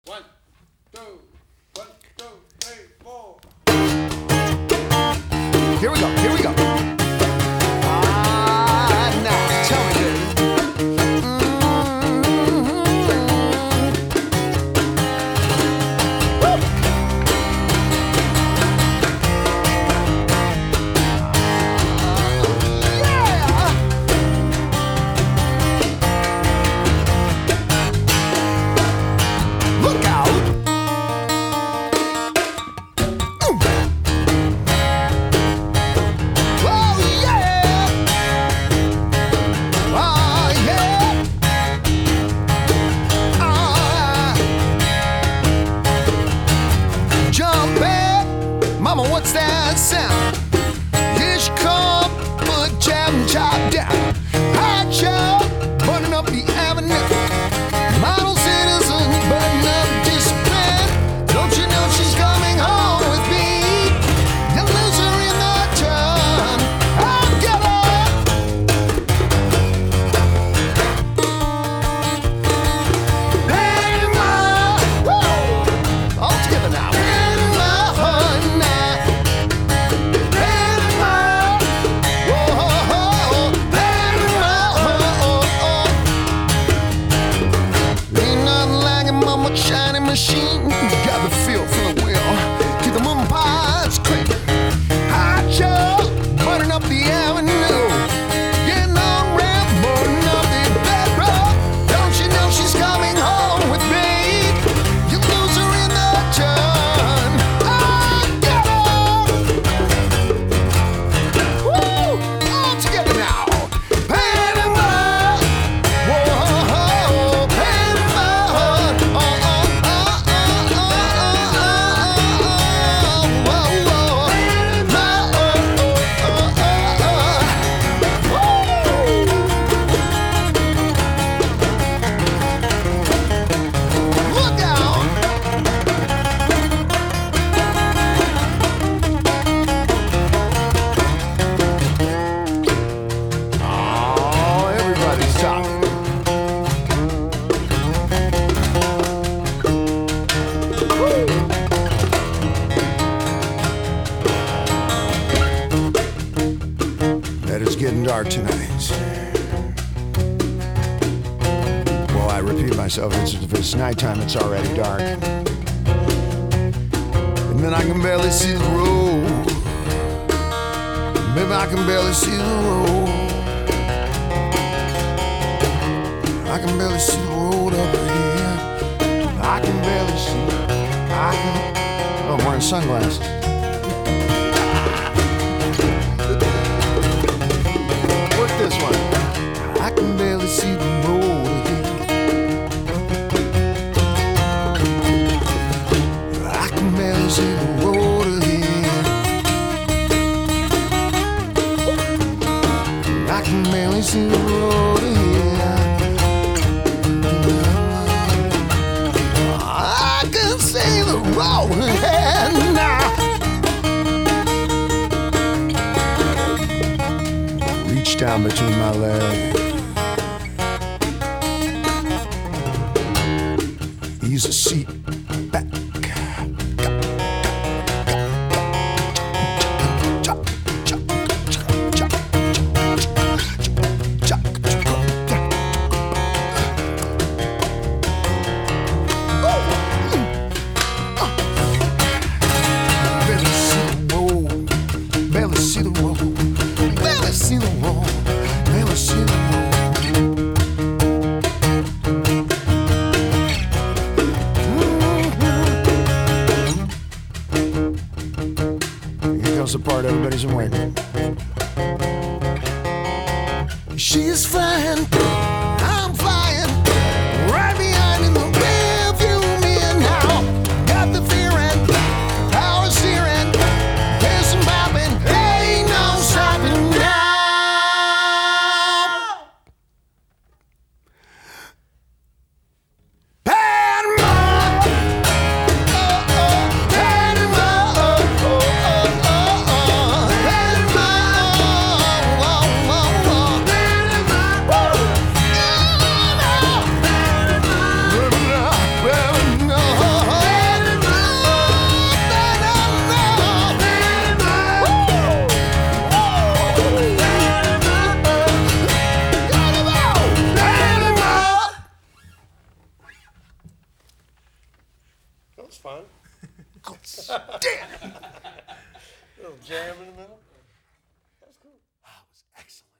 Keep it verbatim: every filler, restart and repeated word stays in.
One, two, one, two, three, four. Here we go, here we go. Ah, now, tell me, baby. Mama, what's that sound? Here she come, foot jab and chop down. Hot shot, burning up the avenue. Model citizen, burning up discipline. Don't you know she's coming home with me? You lose her in the turn. I'll get her. Panama, woo! All together now. Shiny machine, got the feel for the wheel. Keep the moon pies quick. Hot shot, burning up the avenue. Getting on ramp, burning up the bedrock. Don't you know she's coming home with me? You lose her in the turn. I get her. Woo! All together now. Panama. Whoa, Panama. It's getting dark tonight. Well, I repeat myself, it's, if it's nighttime, it's already dark. And then I can barely see the road. Maybe I can barely see the road. I can barely see the road up here. I can barely see. I can. Oh, I'm wearing sunglasses. This one. I can barely see the road ahead. I can barely see the road ahead. I can barely see the road ahead. I can see the road ahead now. Down between my legs. Ease a seat back. Barely see the road. Barely see the road. Barely see the road. Barely see the road. Mm-hmm. Here comes the part everybody's been waiting. She's flying, I'm flying, right behind in the rearview mirror now. Got the fear and power steering. There's some popping, ain't no stopping now. Woo! was fun. Damn. Little jam in the middle. That was cool. That was excellent.